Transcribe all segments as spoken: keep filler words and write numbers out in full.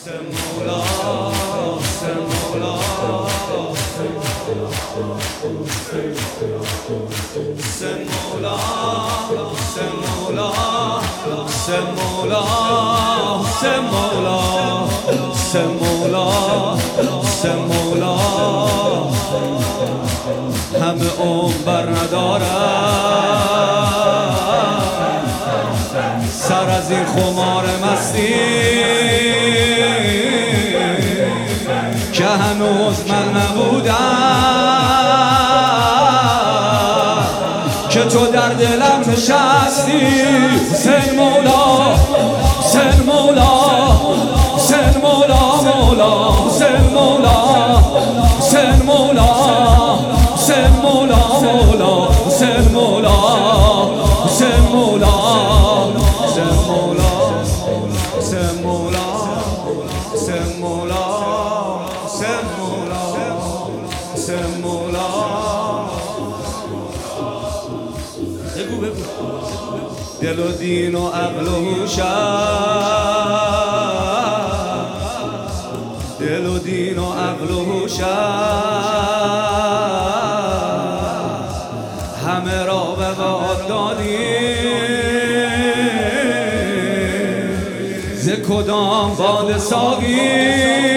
مولا مولا مولا مولا مولا مولا همه عمر بر ندارم سر از این خمار مستی که هنوز من نبودم که تو در دلم نشستی. حسین مولا حسین مولا حسین مولا مولا حسین مولا حسین مولا حسین مولا مولا حسین مولا حسین مولا حسین مولا حسین مولا حسین مولا حسین مولا حسین مولا بگو بگو دل و دین و عقل و هوشم دل و دین و عقل و هوشم همه را به باد دادیم ز کدام باد ساقی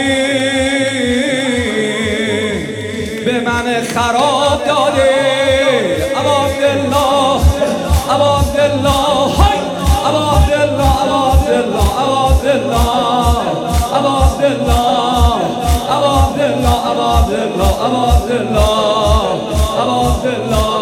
به من خراب داده. ابا عبدالله ابا عبدالله ابا عبدالله ابا عبدالله ابا عبدالله ابا عبدالله ابا عبدالله ابا عبدالله ابا عبدالله ابا عبدالله